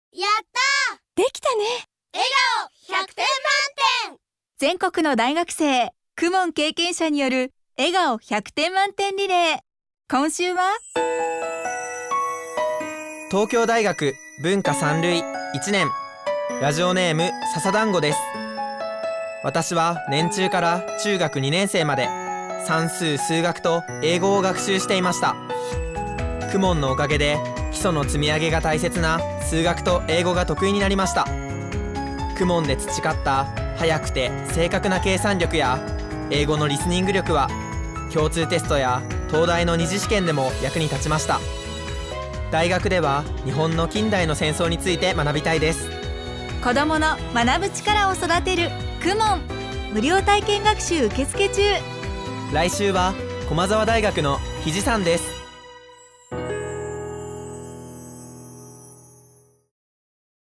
やったできたね。 笑顔100点満点。 全国の大学生、公文経験者による笑顔100点満点リレー。今週は東京大学文化三類1年、ラジオネーム笹団子です。私は年中から中学2年生まで算数、数学と英語を学習していました。公文のおかげで基礎の積み上げが大切な数学と英語が得意になりました。公文で培った速くて正確な計算力や英語のリスニング力は共通テストや東大の二次試験でも役に立ちました。大学では日本の近代の戦争について学びたいです。 子どもの学ぶ力を育てる公文、無料体験学習受付中。 来週は駒澤大学の肘さんです。